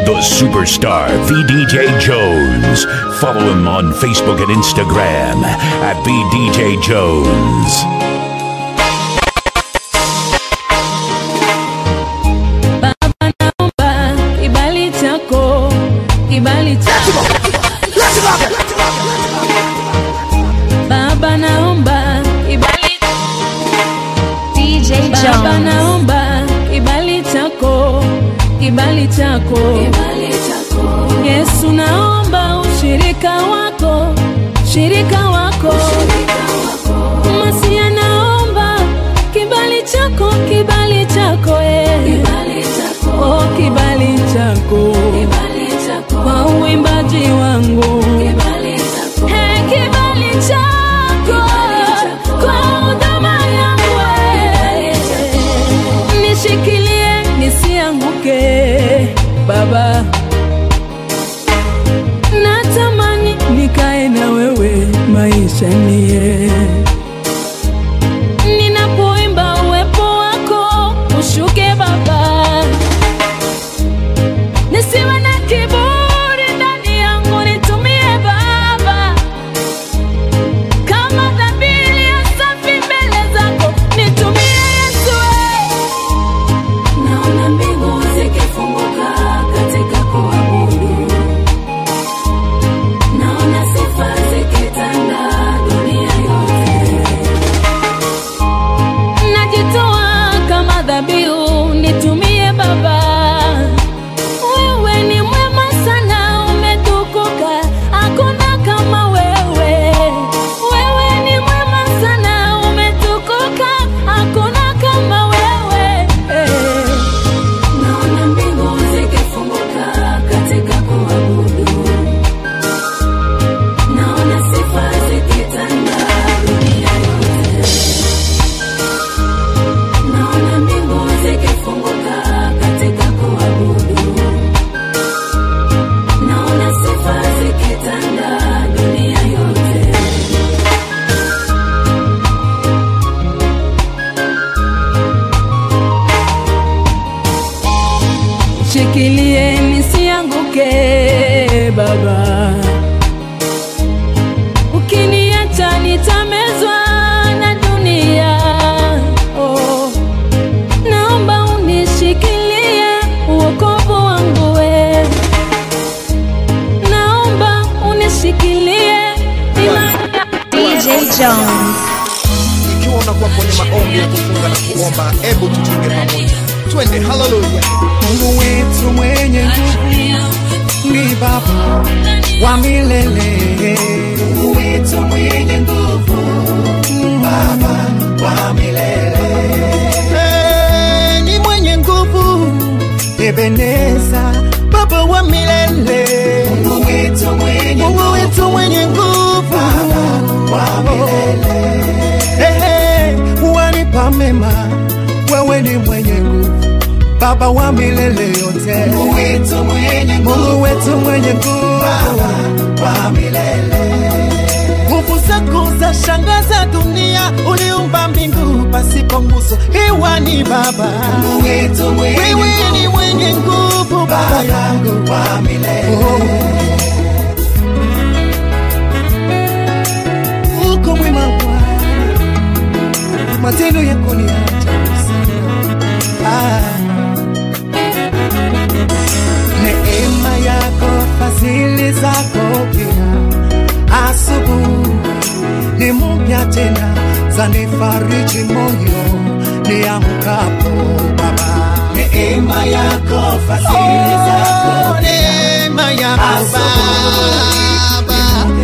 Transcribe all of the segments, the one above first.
the superstar VDJ Jones. Follow him on Facebook and Instagram at VDJ Jones. Baba naomba kibali chako Yesu, naomba ushirika wako Masia, naomba kibali chako oh, kibali chako kwa uimbaji wangu, kibali chako kwa huduma yangu, nishikilie nisianguke Baba, natamani nikae na wewe maisha nie, ninapoimba uwepo wako ushuke Baba, nisiwe na kiburi ndani yangu, nitumie Baba kama dhabihu ya safi mbele zako, nitumie Yesu. Naona mbingu zikifunguka katika kuabudu, naona sifa zikitanda dunia yote, najitoa kama dhabihu, nitumie Baba. Wewe ni mwema sana, umetukuka, hakuna kama wewe. Wewe ni mwema sana, umetukuka, hakuna kama wewe. Naona mbingu zikifunguka katika kuabudu, naona sifa zikitanda dunia yote, naona mbingu zikifunguka katika kuabudu, naona sifa zikitanda dunia yote. Shikilie nisianguke Baba, ukiniacha nitamezwa na dunia. Oh, naomba unishikilie wokovu wangu we, naomba unishikilie imani. DJ Jones. Ikiwa unakuwa kwenye maombi ya kufunga na kuomba, hebu tutunge pamoja. Twende, hallelujah. Mungu wetu mwenye nguvu ni Baba wa milele. Mungu wetu mwenye nguvu, Baba wa milele. Ni mwenye nguvu, Ebeneza, Baba wa milele. Mungu wetu mwenye nguvu, Baba wa milele. Wanipa mema, wewe ni mwenye nguvu, Baba wa milele yote. Mungu wetu mwenye nguvu, Baba wa milele. Nguvu zako za shangaza dunia, uliumba mbingu pasipo nguzo, hewa ni Baba. Wewe ni mwenye nguvu, Baba yangu wa milele. Uko mwema Bwana, matendo yako ni ajabu sana. Neema yako, fadhili zako pia, asubuhi ni mpya tena, zanifariji moyo niamkapo Baba. Neema yako, fadhili zako pia, neema yako Baba,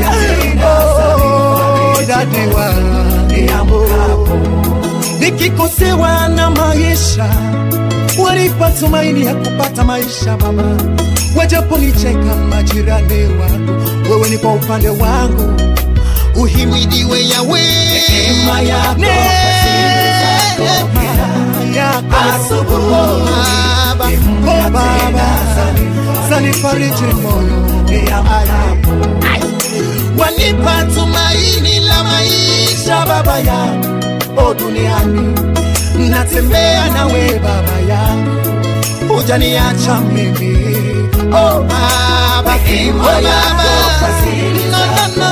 dadiwa niamkapo, nikikosewa na maisha, wanipa tumaini ya kupata maisha Baba. Wajapo nicheka majirani wangu, wewe ni kwa upande wangu. Uhimidiwe Yahwe, neema yako, fadhili zako pia, asubuhi Baba, zanifariji moyo niamkapo, wanipa tumaini la maisha Baba yangu. O duniani natembea nawe Baba yangu, hujaniacha mimi Oh Baba, neema yako fadhili zako,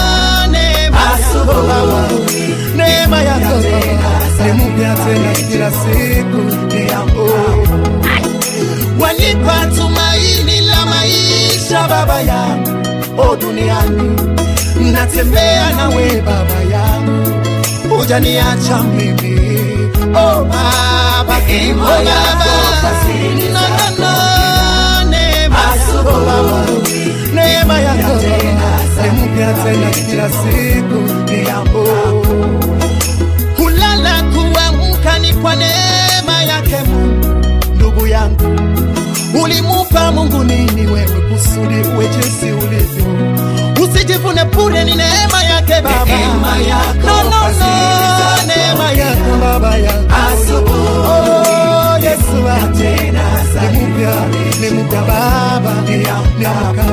neema yako ni mpya tena kila siku, wanipa tumaini la maisha Baba yangu. O duniani natembea nawe Baba yangu, hujaniacha mimi. Oh Baba, neema yako fadhili zako, neema yako ni mpya tena kila siku, kulala kuamka ni kwa neema yake Mungu. Ndugu yangu, ulimupa Mungu nini wewe kusudi uwe jinsi ulivyo? Usijivune bure, ni neema yake Baba. Neema yako neema yako Baba yangu. Oh Yesu tena ni mpya Baba, ni mpya.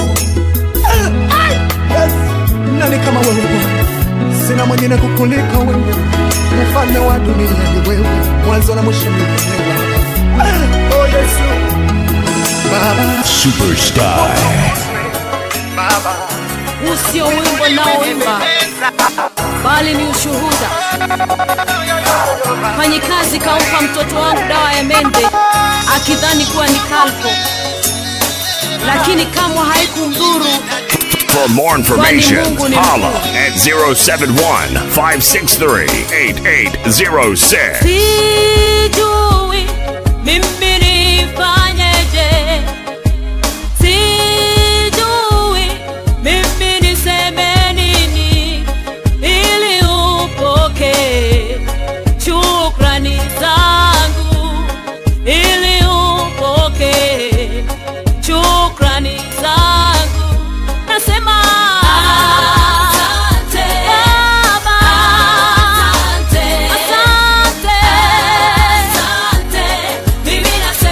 Yes, nani kama wewe Bwana? Sina mwingine kukuliko wewe, mfalme wa dunia ni wewe, mwanzo na mwisho ni wewe. Oh Yesu Baba, Superstar. Baba, usio wimbo nao wimba, bali ni ushuhuda. Mfanyikazi kaumpa mtoto wangu dawa ya mende akidhani kuwa ni kalpo, lakini kamwe haikumdhuru. For more information, holla at 071-563-8806. Sijui mimi nifanyeje, sijui mimi niseme nini ili upokee shukrani zangu, ili upokee shukrani zangu. Nasema asante Baba, asante, asante, asante. Mimi nasema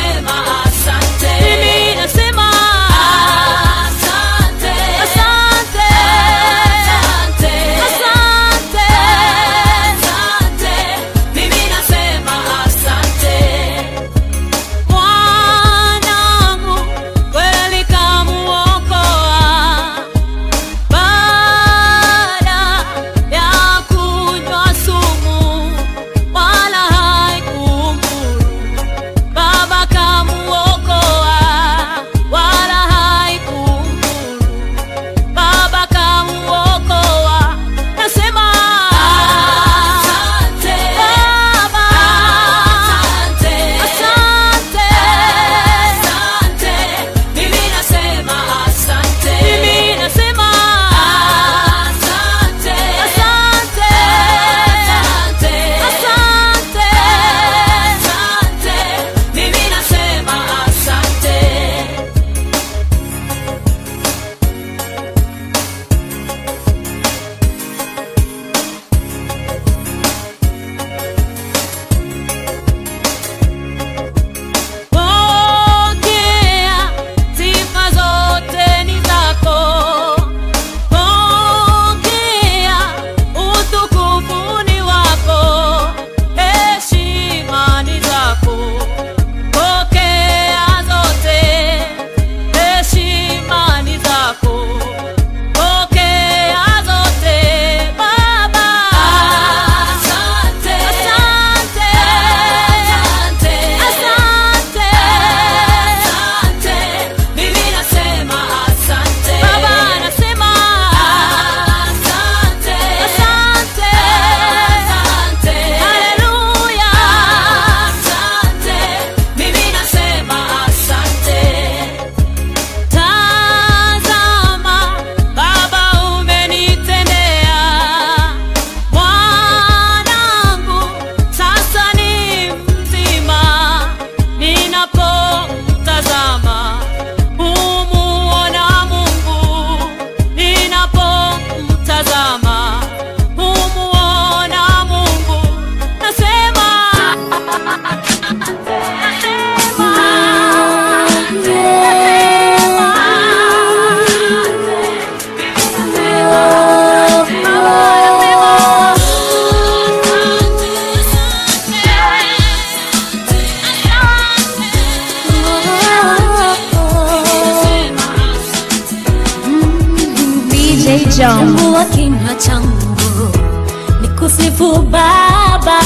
Jones. Fungua kinywa changu nikusifu Baba,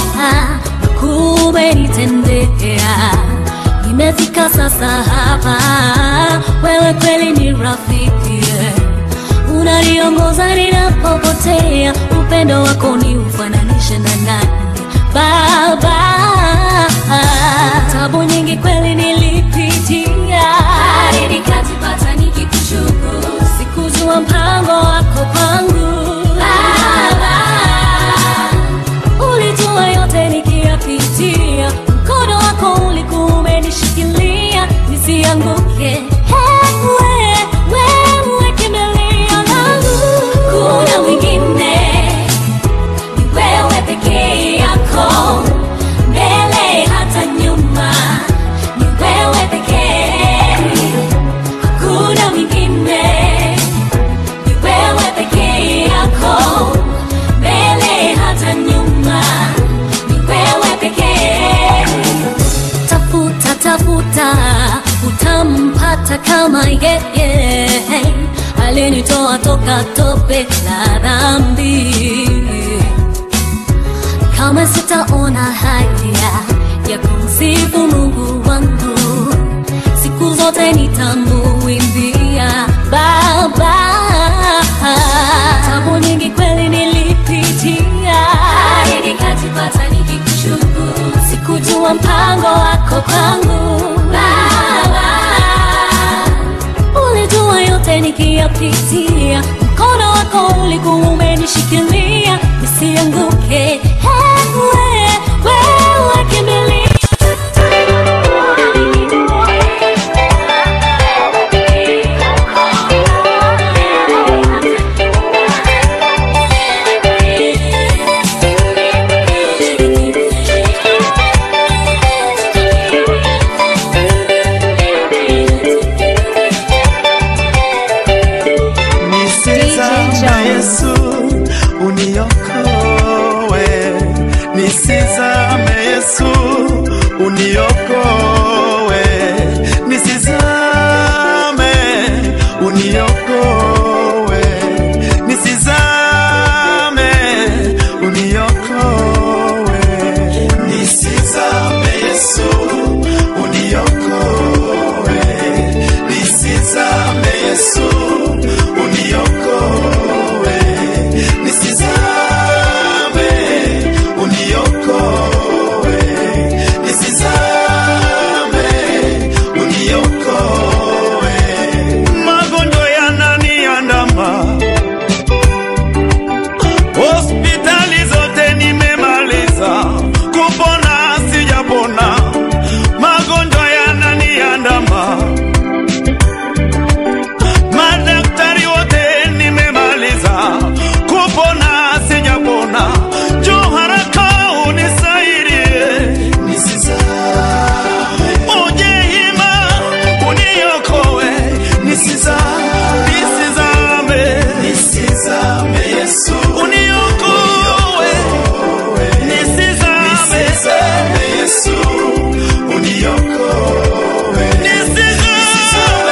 umenitendea. Nimefika sasa hapa, wewe kweli ni rafiki, unaniongoza ninapopotea. Upendo wako ni ufananishe na nani Baba? Tabu nyingi kweli nilipitia, hadi nikajipata nikikushukuru. Sikujua mpango wako kwangu Baba, ulijua yote nikiyapitia. Mkono wako ulikuwa umenishikilia nisianguke. Wewe kimbilio langu, kuna mwingine ni wewe pekee yako, mbele hata nyuma ni wewe pekee. Hakuna mwingine, ni wewe pekee yako, mbele hata nyuma ni wewe pekee. Tafuta utampata kama yeye alinitoa toka tope la dhambi. Kama sitaona haya ya kumsifu Mungu wangu, siku zote nitamuimbia Baba. Tabu nyingi kweli nilipitia, hadi nikajipata nikikushukuru. Sikujua mpango wako kwangu Baba, ulijua yote nikiyapitia. Mkono wako ulikuwa umenishikilia nisianguke. Wewe kimbilio uniokoe, nisizame, uniokoe, nisizame, uniokoe, nisizame Yesu, uniokoe, nisizame Yesu, uniokoe, nisizame, uniokoe, nisizame, uniokoe. Magonjwa yananiandama, hospitali zote nimemaliza, kupona sijapona. Magonjwa yananiandama, madaktari wote nimemaliza, kupona sijapona. Njoo haraka unisaidie, nisizame, uje hima uniokoe, nisizame, nisizame Yesu, uniokoe, nisizame Yesu, uniokoe, nisizame,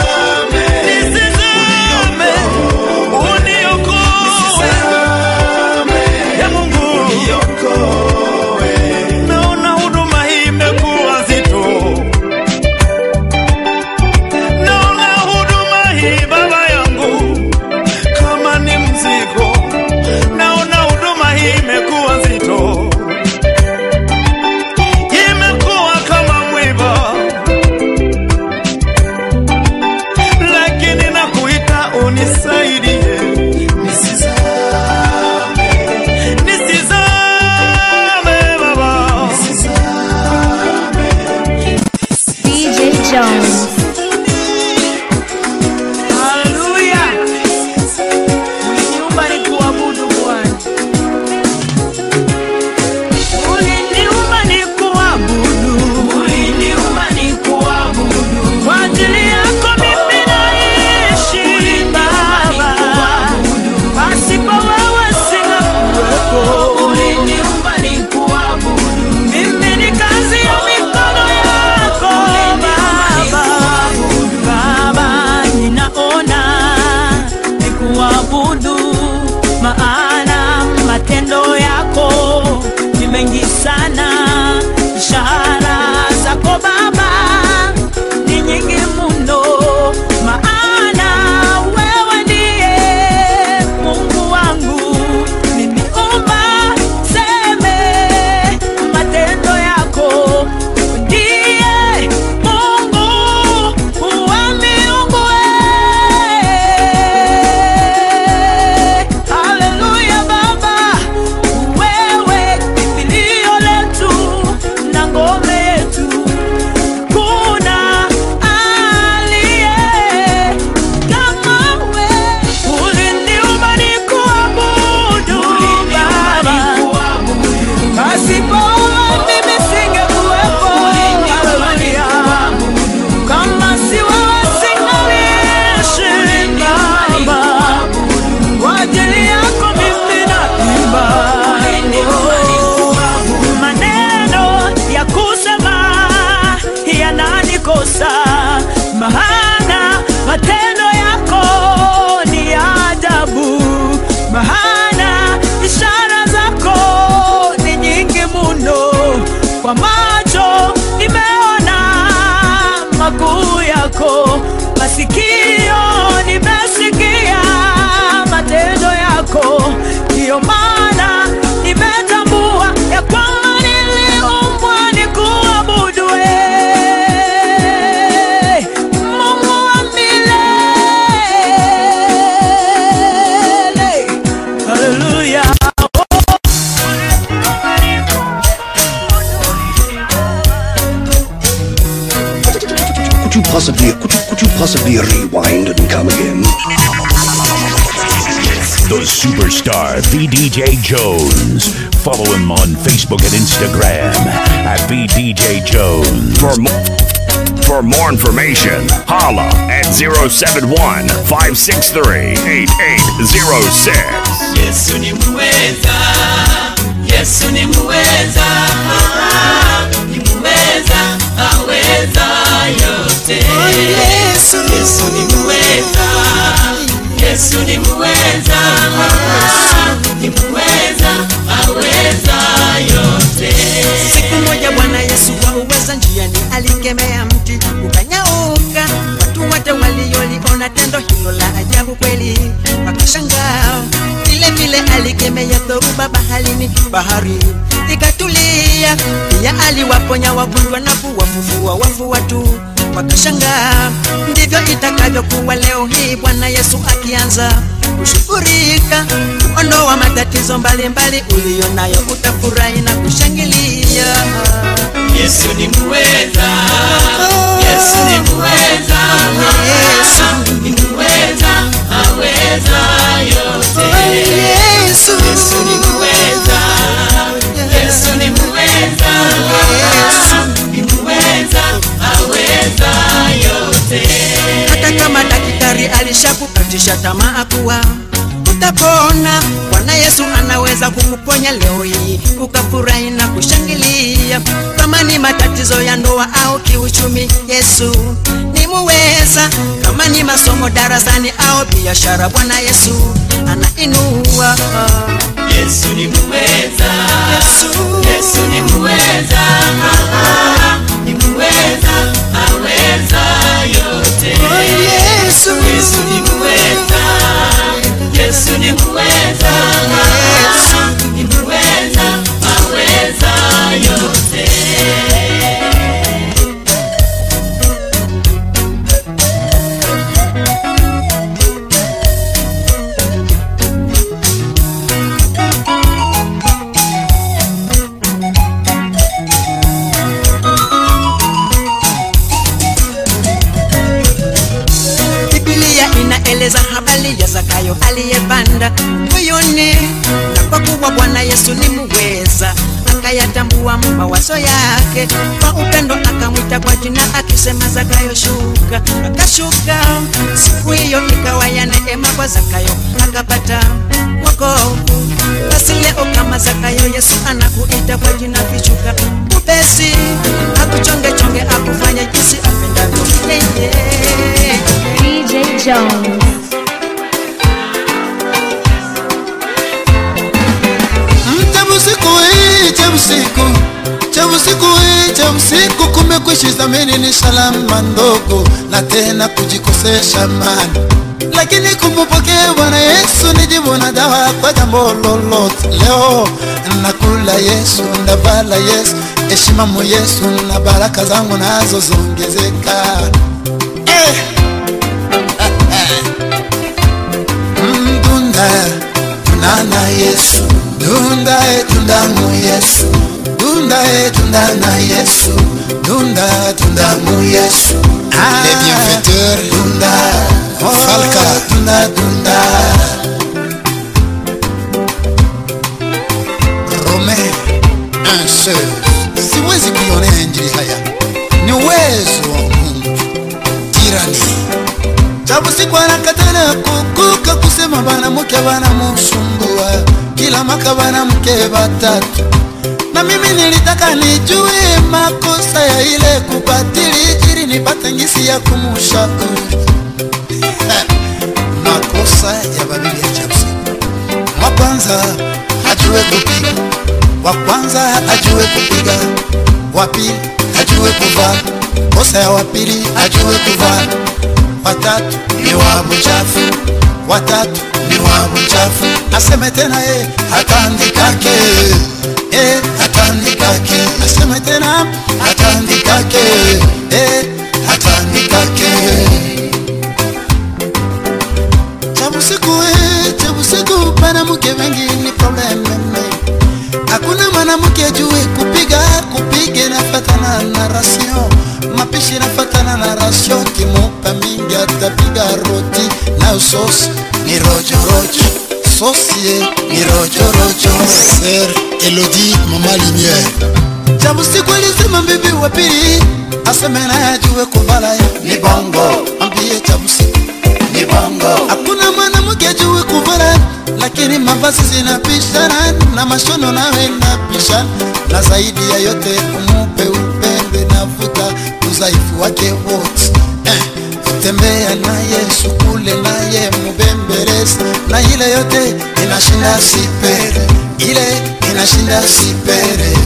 uniokoe, ya Mungu uniokoe. Naona huduma hii imekuwa nzito, naona huduma hii Baba yangu kama ni mzigo, naona huduma hii imekuwa nzito, imekuwa kama mwiba, lakini nakuita unisaidie, nisizame, nisizame Baba, nisizame. DJ Jones. Hallelujah. Uliniumba nikuabudu Bwana. Uliniumba nikuabudu. Uliniumba nikuabudu. Kwa ajili yako mimi naishi Baba. Pasipo wewe singekuwepo. Uliniumba nikuabudu. Mimi ni kazi ya mikono yako Baba. kabisa, maana matendo yako ni ajabu, maana ishara zako ni nyingi mno. Kwa macho nimeona makuu yako, masikio nimesikia matendo yako, ndiyo maana nimetambua ya kwamba niliumbwa nikuabudu Mungu wa milele. Hallelujah. Could you possibly rewind and come again? The superstar VDJ Jones. Follow him on Facebook and Instagram at VDJ Jones. For more information, holla at 071-563-8806. Yesu ni muweza, Yesu ni muweza, ni muweza, aweza yote. Yesu, Yesu ni muweza, Yesu ni muweza, ni muweza, aweza yote. Siku moja Bwana Yesu kwa uweza njiani alikemea mti ukanyauka. Watu wote walioliona tendo hilo la ajabu kweli wakashangaa. Vile vile alikemea dhoruba baharini, bahari ikatulia. Pia aliwaponya wagonjwa na kuwafufua wafu, watu wakashangaa. Ndivyo itakavyokuwa leo hii Bwana Yesu akianza kushukurika, kuondoa matatizo mbalimbali ulionayo, utafurahi na kushangilia. Yesu ni muweza, Yesu ni muweza, Yesu ni muweza, aweza yote. Yesu, Yesu ni muweza, Yesu ni muweza, Yesu ni muweza, aweza yote. Hata kama daktari alishakukatisha tamaa kuwa utapona, Bwana Yesu anaweza kukuponya leo hii ukafurahi na kushangilia. Kama ni matatizo ya ndoa au kiuchumi, Yesu ni muweza. Kama ni masomo darasani au biashara, Bwana Yesu anainua. Yesu ni muweza, Yesu, Yesu ni muweza, ni muweza, aweza yote. Yesu, Yesu ni muweza, Yesu ni muweza, Yesu ni muweza, aweza yote. Inaeleza habari ya Zakayo aliyepanda moyoni, na kwa kuwa Bwana Yesu ni muweza, akayatambua mawazo yake. Kwa upendo akamwita kwa jina akisema, Zakayo shuka. Akashuka. Siku hiyo ikawa ya neema kwa Zakayo, akapata wokovu. Basi leo kama Zakayo, Yesu anakuita kwa jina, vishuka upesi, akuchonge chonge, akufanye jinsi apendavyo. DJ Jones. Cha usiku kumekwisha, zameni ni salama ndogo na tena kujikosesha amani, lakini kumpokea Bwana Yesu ni jibu na dawa kwa jambo lolote. Leo nakula Yesu, ndavala Yesu, heshima mu Yesu, na baraka zangu nazo zongezeka. Dunda tunana Yesu, dunda tundamu Yesu, dunda tundana Yesu, dunda tundamu Yesu. Les bienfaiteurs, dunda Falka, dunda Romain, un seul. Siwezi kuionea injili haya, ni uwezo wa Mungu. Tirani Chabu siku anakatana kukuka kusema bana mke bana msumbua, kila maka bana mke batatu. Na mimi nilitaka nijue makosa ya ile kubatili, jiri nilipata ngisi ya kumushauri makosa ya babili ya Chapsi. Wa kwanza ajue kupiga, wa kwanza ajue kupiga, wa pili ajue kuvaa, kosa ya wa pili ajue kuvaa, watatu ni wa mchafu, watatu ni wa mchafu. Aseme tena hatandikake, hatandikake. Aseme tena hatandikake, hatandikake. Chabusiku mwanamke wengi ni probleme. Hakuna mwanamke ajue kupige nafatana na rasio, mapishi nafatana na rasio. Kimupa mingi atapiga roti na sosi ni rojo rojo, sosie ni rojo rojo. Sir Elodie Mama Lumière. Chabusiku alisema bibi wa pili aseme na ajue kuvala ni bongo. Ambie Chabusiku ni bongo. Hakuna mwanamke ajue kuvala, lakini mavazi zinapishana na mashono nawe napishana. Na zaidi ya yote umupe upende na vuta uzaifu wake wote. Tembea naye, sukule naye, mubemberesi. Na ile yote inashinda sipere, ile inashinda sipere.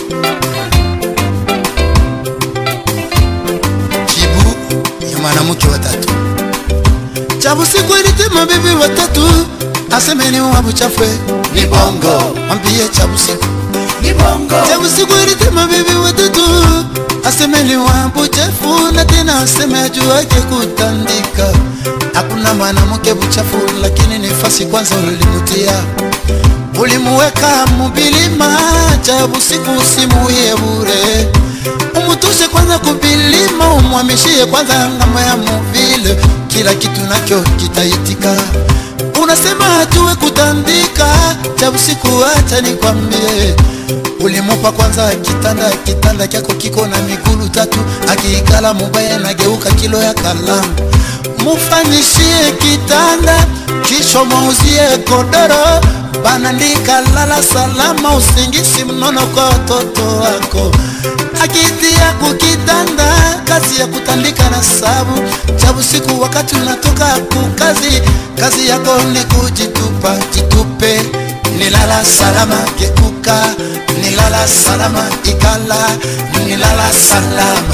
Jibu ya mwanamke watatu. Chabusiku alitema bibi watatu aseme ni wabu chafwe ni bongo. Ambie Chabusiku ni bongo. Chabusiku alitema bibi watatu aseme ni wabu chafu, na tena aseme ajuake kutandika. Hakuna mwanamke buchafu, lakini nafasi kwanza ulimutia, ulimuweka mubilima. Chabusiku usimuye bure, umutoshe kwanza kubilima, umwamishie kwanza ngama ya muvile. Kila kitu nakyo kitaitika. Unasema ajue kutandika, Chabusiku acha nikwambie. Ulimupa kwanza kitanda kyako kiko na migulu tatu, akiikala mubaya nageuka kilo ya kalamu. Mufanyishie kitanda, kisho mauzie godoro, banandika lala salama, usingisi mnono kwa watoto wako. Akitia kukitanda, kazi ya kutandika na sabu. Chabusiku wakati unatoka kukazi, kazi yako ni kujitupa, jitupe. Nilala salama, gekuka, nilala salama, ikala, nilala salama.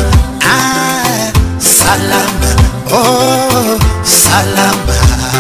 Salama, oh, salama.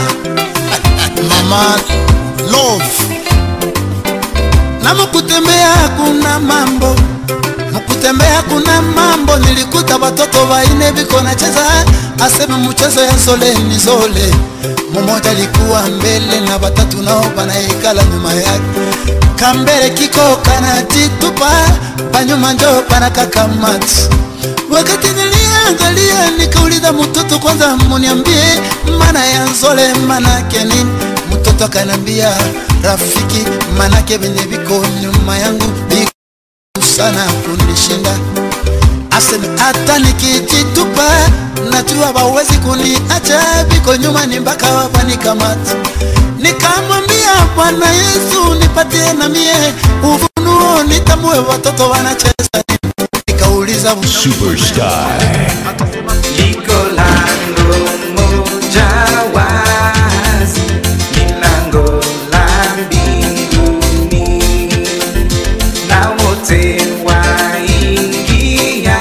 Mama Love. Na mkutembea kuna mambo, mkutembea kuna mambo. Nilikuta watoto waine biko na cheza, aseme mchezo ya zole ni zole. Mmoja alikuwa mbele na watatu nao banaikala nyuma yake. Kambele kiko kana jitupa, panyuma njo pana kakamati. Wakati niliangalia nikauliza mtoto kwanza muniambie maana ya zole manake nini. Mtoto akanambia rafiki, manake benye biko nyuma yangu biko sana kunishinda. Aseme hata nikijitupa najua bawezi kuniacha, biko nyuma ni mpaka wapanikamata. Nikamwambia Bwana Yesu nipatie na mie ufunuo, nitamue watoto wanacheza. Nikauliza Superstar. Liko lango moja wazi, ni lango la mbinguni, na wote waingia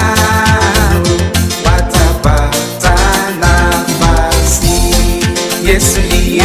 watapata nafasi. Yesu ndiye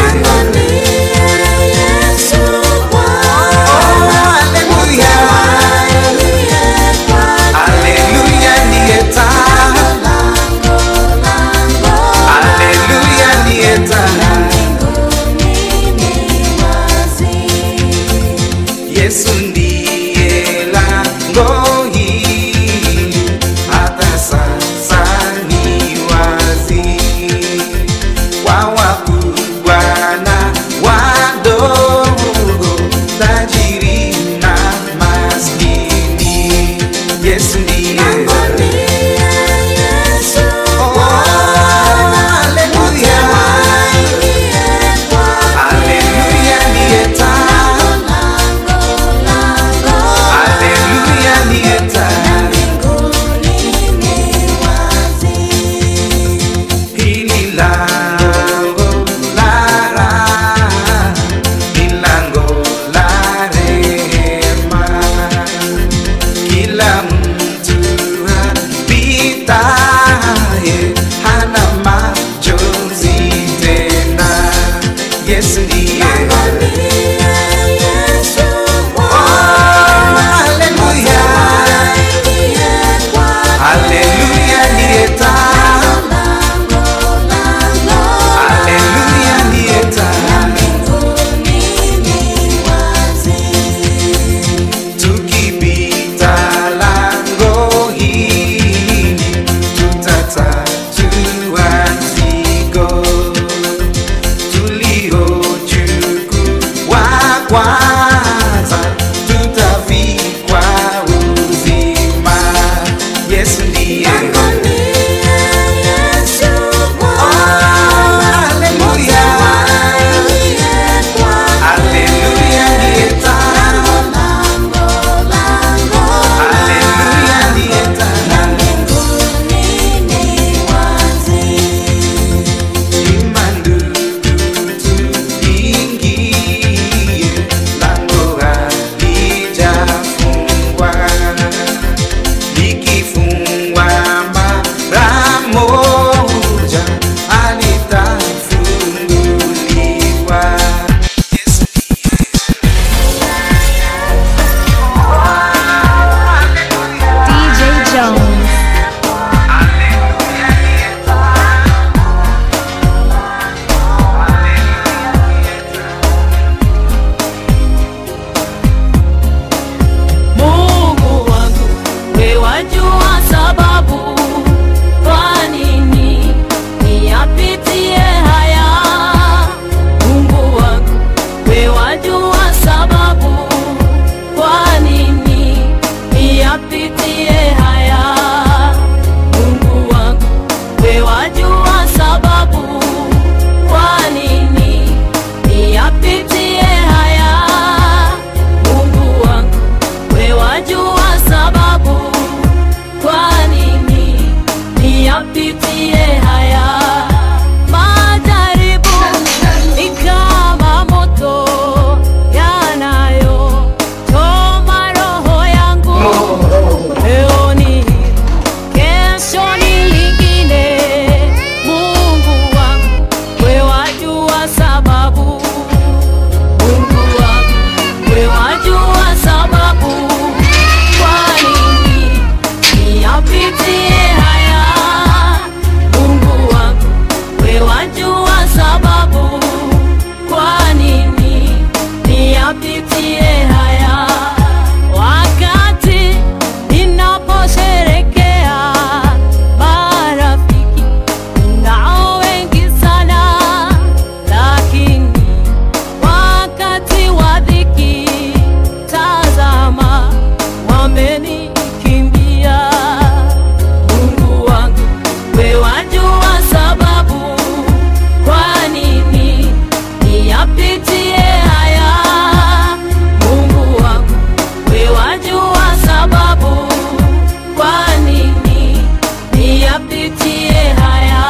niyapitie haya majaribu, ni kama moto yanayo choma roho yangu. Leo ni kesho ni lingine, Mungu wangu wewe wajua sababu. Mungu wangu wewe wajua sababu, kwa nini niyapitie haya. Mungu wangu wewe wajua sababu, kwa nini niyapitie haya. Wakati ninaposherekea marafiki nao wengi sana, lakini wakati wa dhiki tazama wamenikimbia. Mungu wangu wewe wajua sababu, kwa nini niyapitie haya. Mungu wangu wewe wajua sababu, kwa nini niyapitie haya.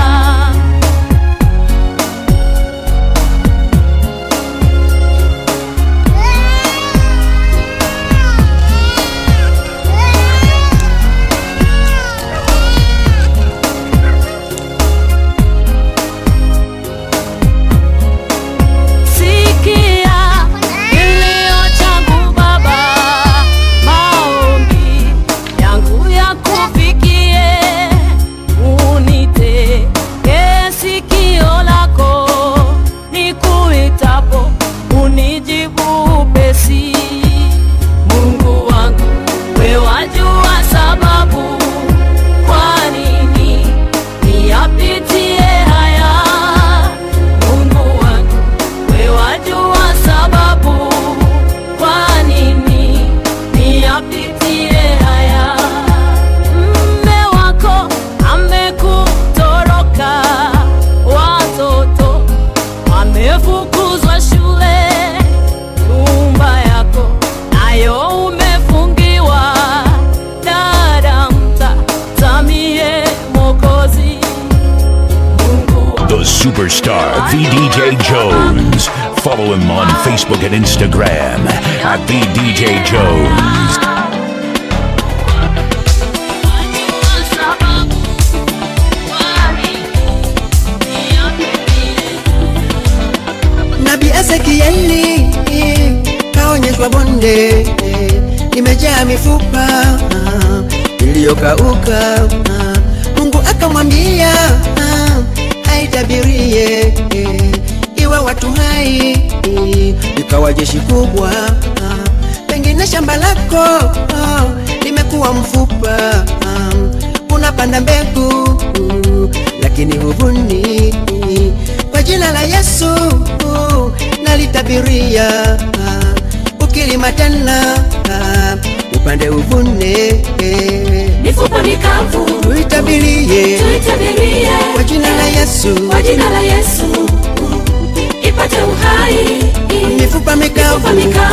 Sikia kilio changu Baba, maombi yangu yakufikie. Unitege sikio lako, nikuitapo unijibu upesi. Mungu wangu wewe wajua sababu, kwa nini niyapitie haya. Mungu wangu wewe wajua sababu, kwa nini niyapitie haya. Mume wako amekutoroka, watoto wamefukuzwa shule, nyumba yako nayo umefungiwa. Dada mtazamie Mwokozi. The superstar VDJ Jones. Follow him on Facebook and Instagram at VDJ Jones. Nabii Ezekieli kaonyeshwa bonde limejaa mifupa iliyokauka. Mungu akamwambia aitabirie iwe watu hai, ikawa jeshi kubwa. Pengine shamba lako limekuwa mfupa, unapanda mbegu lakini huvuni. Kwa jina la Yesu nalitabiria, ukilima tena upande uvune. Mifupa mikavu tuitabirie, kwa jina la Yesu, kwa jina la Yesu ipate uhai. Mifupa mikavu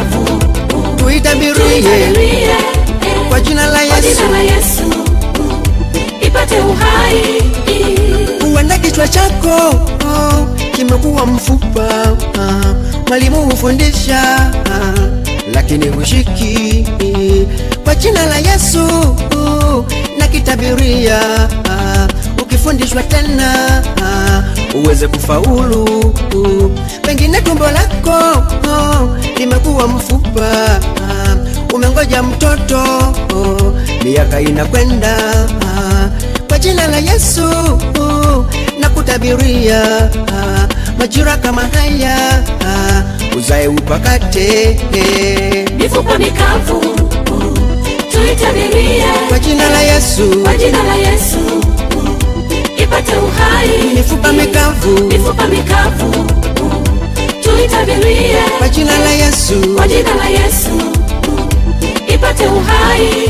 tuitabirie, kwa jina la Yesu ipate uhai. Huenda kichwa chako kimekuwa mfupa, mwalimu hufundisha lakini hushiki. Kwa jina la Yesu nakitabiria, ukifundishwa tena uweze kufaulu. Pengine tumbo lako limekuwa mfupa, umengoja mtoto miaka inakwenda. Kwa jina la Yesu nakutabiria, majira kama haya uzae upakate. Mifupa mikavu tuitabirie, kwa jina la Yesu, kwa jina la Yesu ipate uhai. Mifupa mikavu tuitabirie, kwa jina la Yesu, kwa jina la Yesu ipate uhai.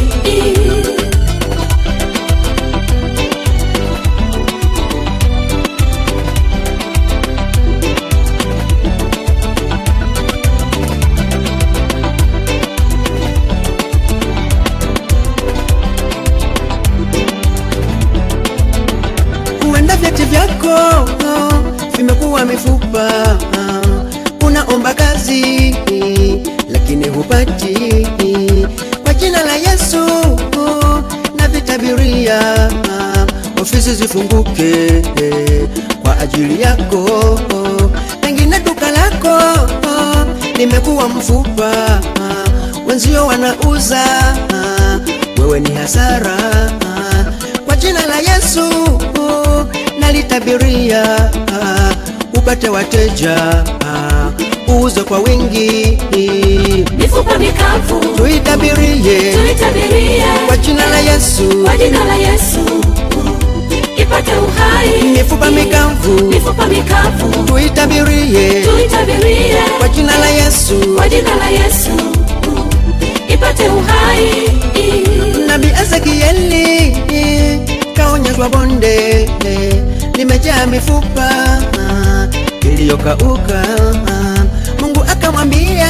umekuwa mifupa, unaomba kazi lakini hupati. Kwa jina la Yesu na vitabiria, ofisi zifunguke kwa ajili yako. Pengine duka lako limekuwa mfupa, wenzio wanauza, wewe ni hasara. Kwa jina la Yesu nalitabiria, upate wateja, uuze kwa wingi. Mifupa mikavu tuitabirie, kwa jina la Yesu, kwa jina la Yesu ipate uhai. Mifupa mikavu tuitabirie, kwa jina la Yesu, kwa jina la Yesu ipate uhai. Nabii Ezekieli kaonyeshwa bonde limejaa mifupa iliyokauka. Mungu akamwambia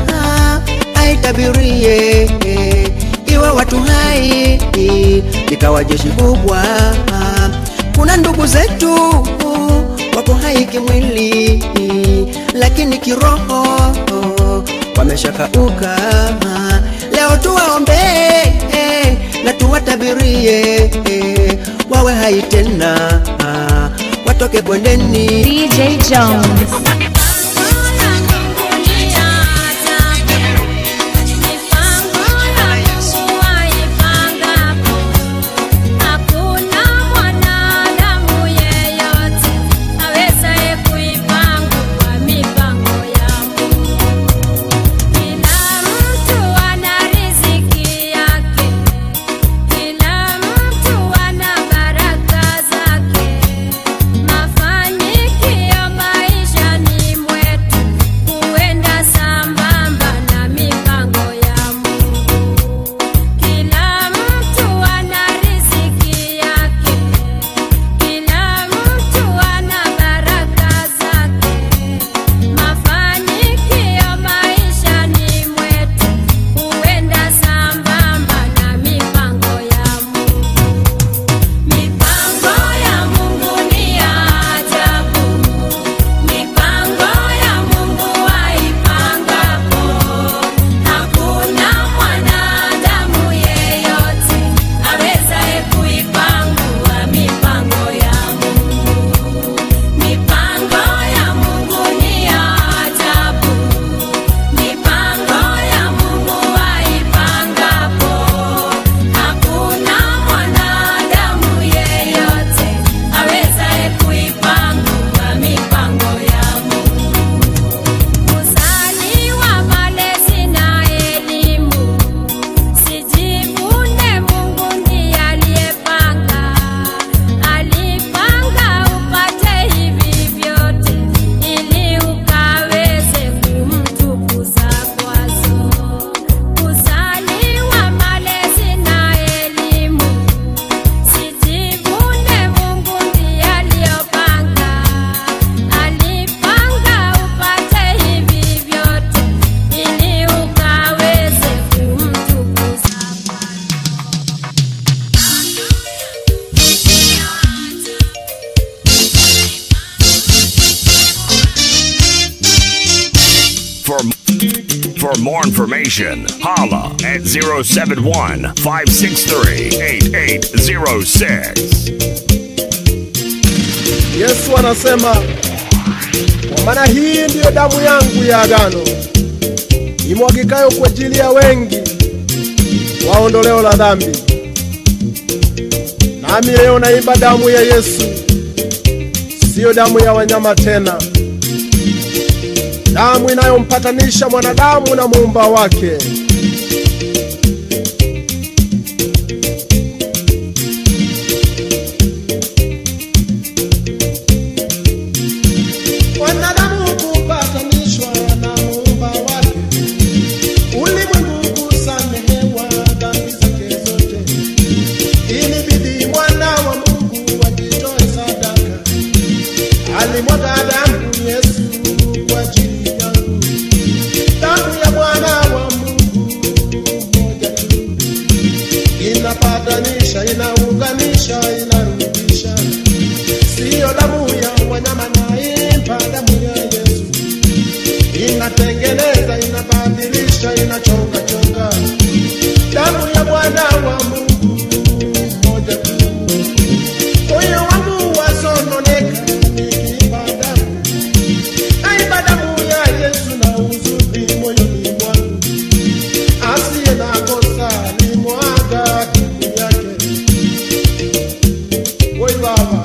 aitabirie iwe watu hai, ikawa jeshi kubwa. Kuna ndugu zetu wako hai kimwili, lakini kiroho wameshakauka. Leo tuwaombe na tuwatabirie wawe hai tena, watoke bondeni. DJ Jones. For more information, holla at 071-563-8806. Yesu anasema, kwa maana hii ndiyo damu yangu ya agano, imwagikayo kwa ajili ya wengi wa ondoleo la dhambi. Nami leo naimba damu ya Yesu, sio damu ya wanyama tena, damu inayompatanisha mwanadamu na muumba wake. Wanadamu kupatanishwa na muumba wake, ulimwengu kusamehewa dhambi zake zote. Ilibidi mwana wa Mungu ajitoe sadaka, alimwaga damu Yesu kwa ajili yangu. Damu ya mwana wa Mungu mmoja tu, inapatanisha, inaunganisha, inarudisha. Sio damu ya wanyama naimba Baba.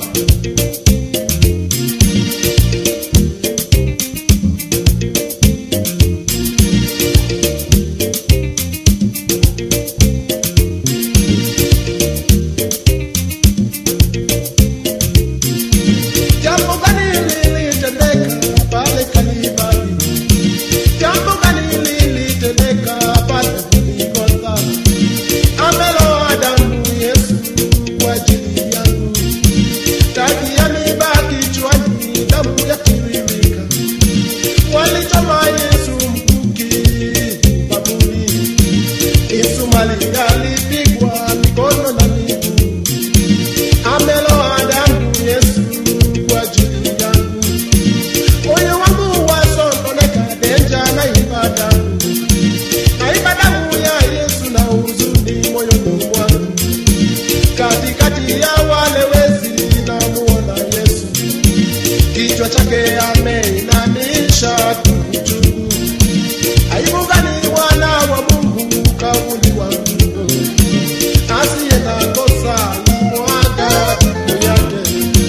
Jambo gani lilitendeka pale Kalvari? Jambo gani lilitendeka pale Golgotha? Ameloa damu Yesu kwa ajili yangu. Taji yamebaki kichwani, damu yakitiririka. Walichoma Yesu mkuki babuni. Yesu mali alipigwa mikono na miguu. Ameloa damu Yesu kwa ajili yangu. Moyo wangu wasononeka, denja na ibada. Na ibada ya Yesu na huzuni moyoni mwangu. Katikati ya wale wezi namuona Yesu. Kichwa chake ameinamisha kuchungu. Aibu gani wana wa Mungu kauli wangu? Asiye na kosa mwaga yake.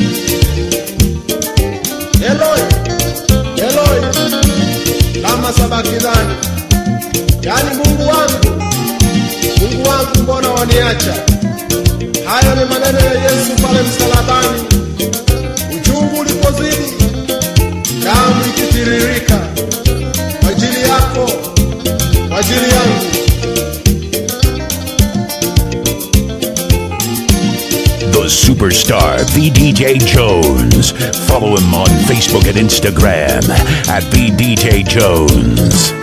Eloi, Eloi, lama sabakithani. Yani Mungu wangu mbona waniacha? Hayo ni maneno ya Yesu pale msalabani. Uchungu ulipozidi, damu ikitiririka kwa ajili yako, kwa ajili yangu. The superstar VDJ Jones. Follow him on Facebook and Instagram at VDJ Jones.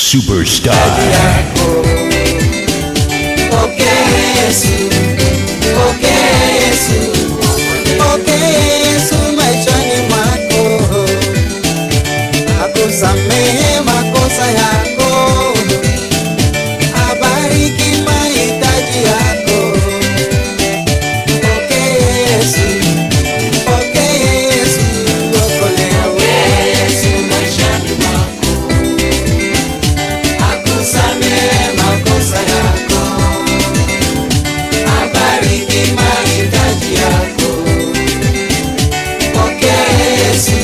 Superstar. Samehe makosa yako, abariki mahitaji yako. Pokea Yesu, pokea Yesu, okolewe. Yesu maishani mwako, akusamehe makosa yako, abariki mahitaji yako. Pokea Yesu,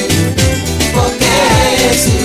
pokea Yesu.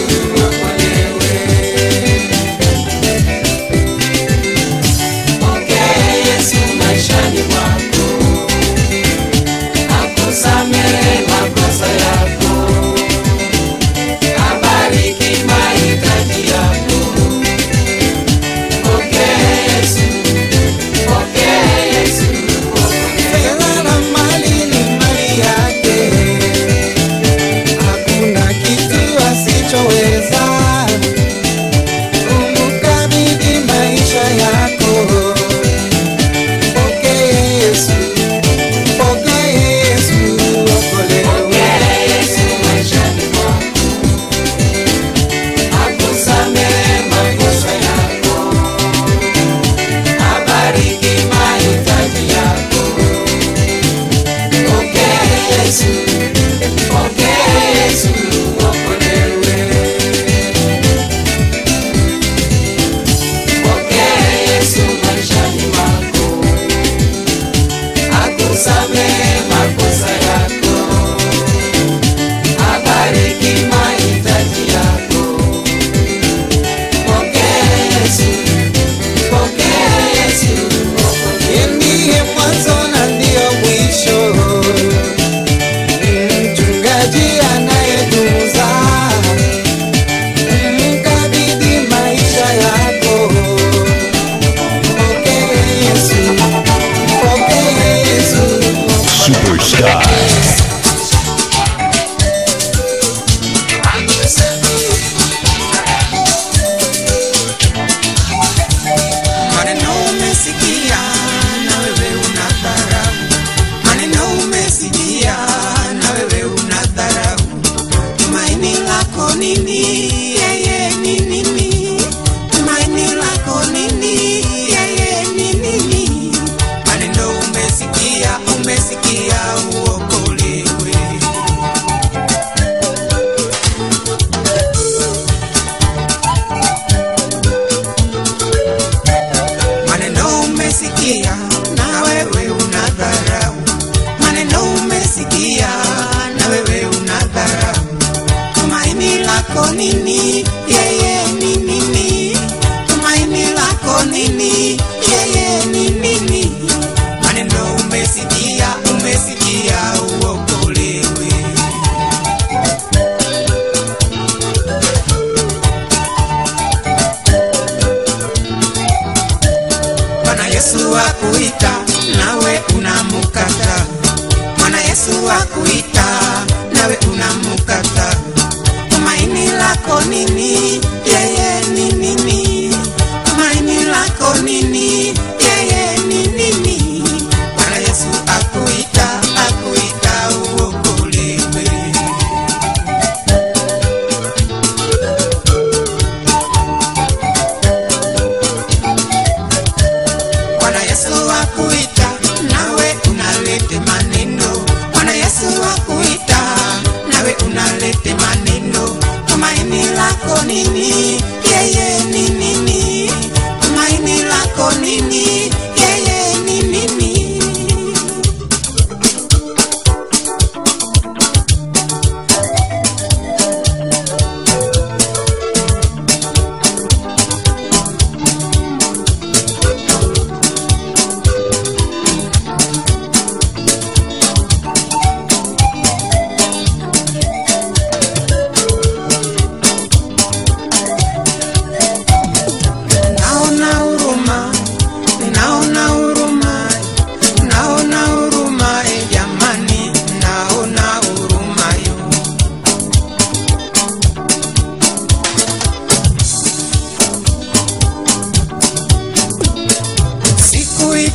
Unalete maneno, tumaini lako nini? Yeah, yeah.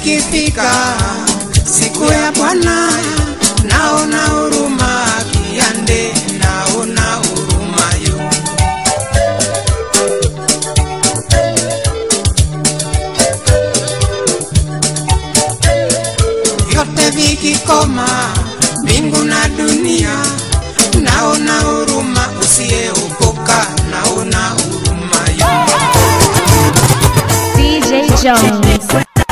ikifika siku ya Bwana, naona huruma kiande, naona huruma yo. Yote vikikoma, mbingu na dunia, naona huruma usiyeokoka, naona huruma yo. DJ Jones.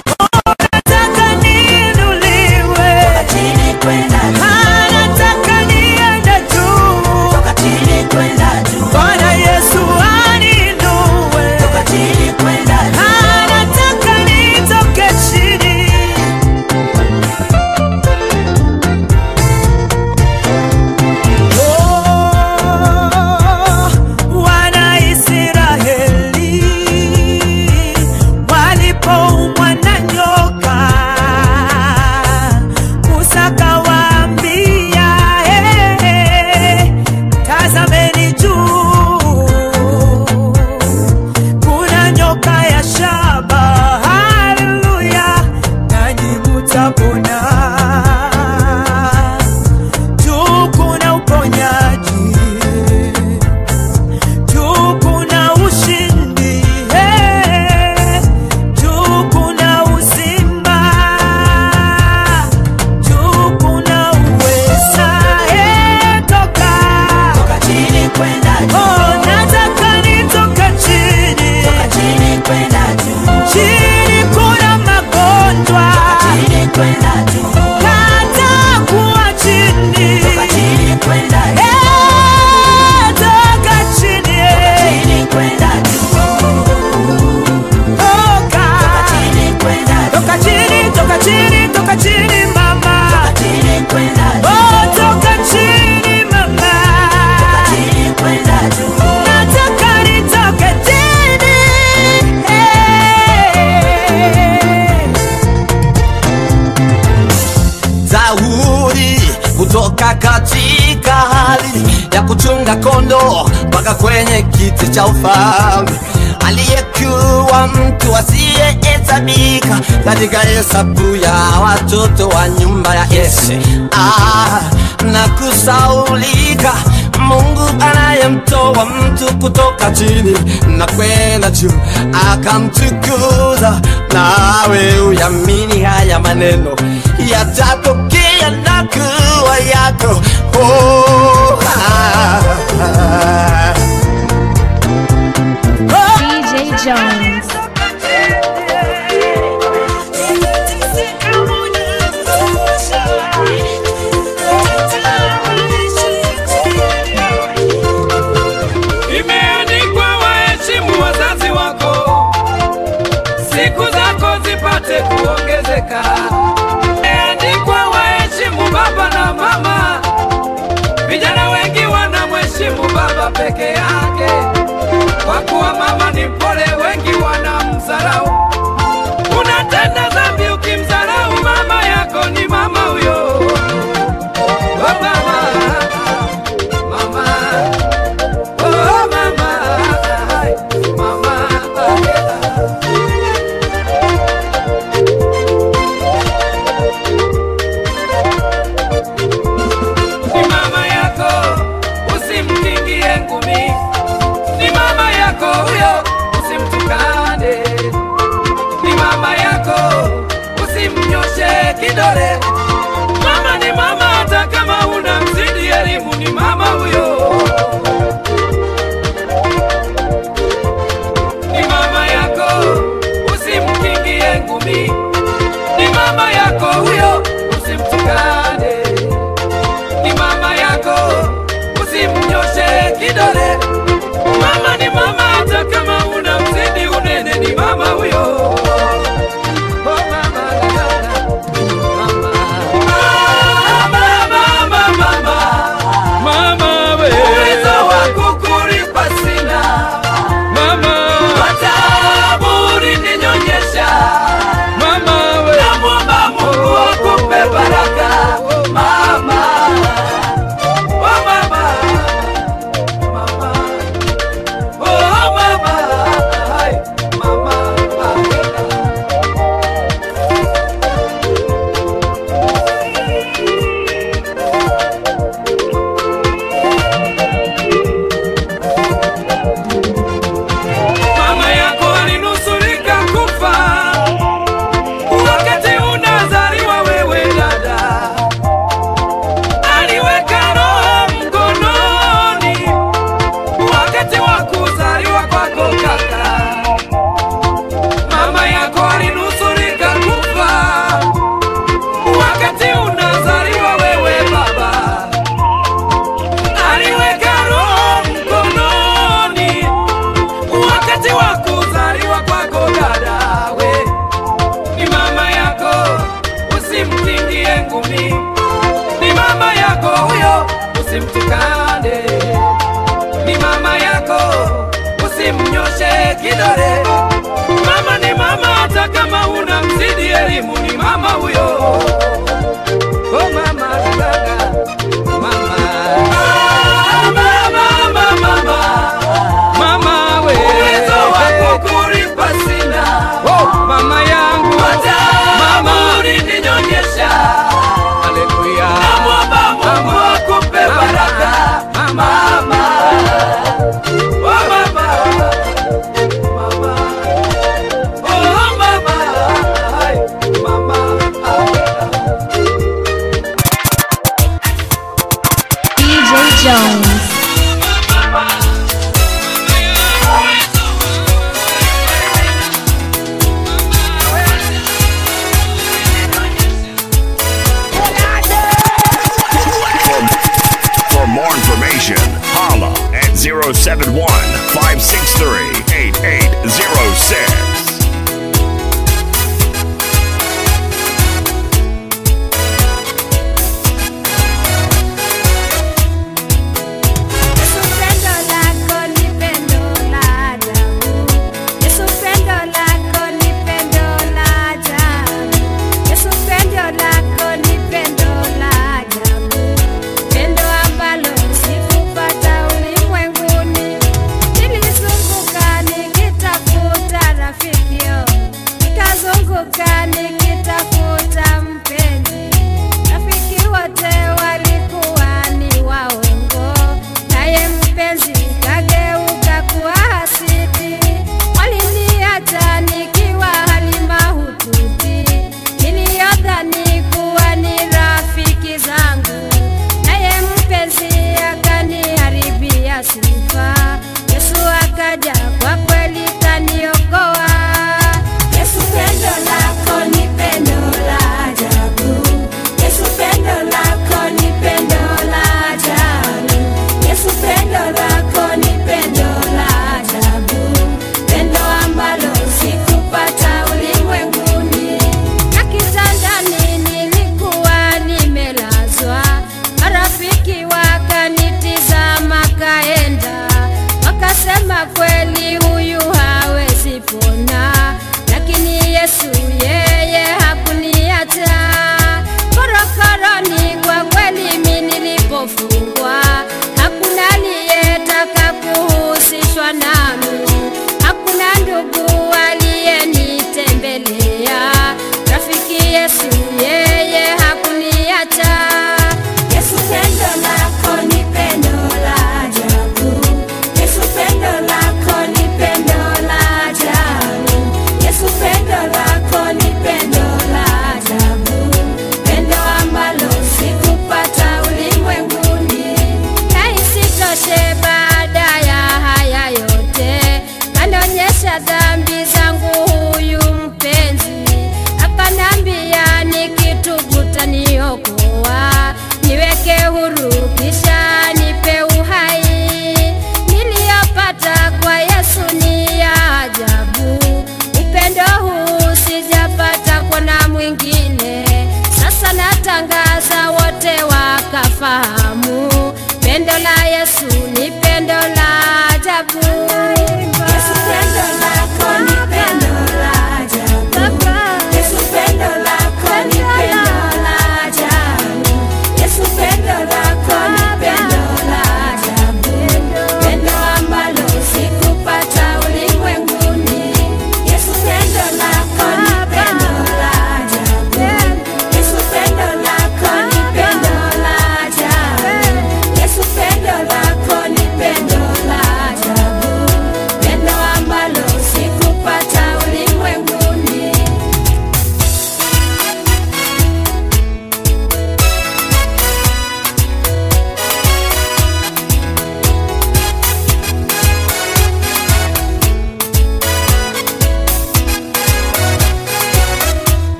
Katika hali ya kuchunga kondo mpaka kwenye kiti cha ufalme, aliyekuwa mtu asiyehesabika katika hesabu ya watoto wa nyumba ya Yese. Na kusaulika, Mungu anayemtoa mtu kutoka chini na kwenda juu akamtukuza. Nawe uyamini haya maneno yatatokea na kuwa yako. DJ Jones. Imeandikwa waheshimu wazazi wako, siku zako zipate kuongezeka. Imeandikwa waheshimu baba na mama, vijana wengi wanamheshimu baba peke yake, kwa kuwa mama ni mpole, wengi wanamdharau. Unatenda dhambi ukimdharau mama yako, ni mama huyo. Oh mama, mama, oh mama, mama. Ni mama yako, usimtingie ngumi. Ni mama yako huyo, usimtukane. ni mama yako, usimnyoshe kidole. Mama ni mama, hata kama una mzidi elimu ni mama huyo. Oh mama gaga, mama mama we, uwezo wako kulipa sina. Oh mama yangu, mama ulininyonyesha. Haleluya, namwomba Mungu akupe baraka mama. Oh mama, DJ Jones. For more information, holla at 071-563-8806. nikitafuta mpenzi, rafiki wote walikuwa ni waongo, naye mpenzi kageuka kuwa hasidi. Waliniacha nikiwa hali mahututi, niliyodhani kuwa ni rafiki zangu, naye mpenzi akaniharibia sifa. Yesu akaja, kwa kweli kaniokoa. Yesu pendo lako ni pendo la ajabu. Yesu pendo lako ni pendo la ajabu. Yesu pendo lako ni pendo la ajabu. Pendo ambalo sikupata ulimwenguni. Na kitandani nilikuwa nimelazwa, marafiki wakanitizama kaenda, wakasema kweli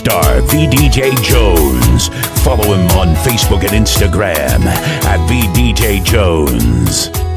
Superstar VDJ Jones. Follow him on Facebook and Instagram at VDJ Jones.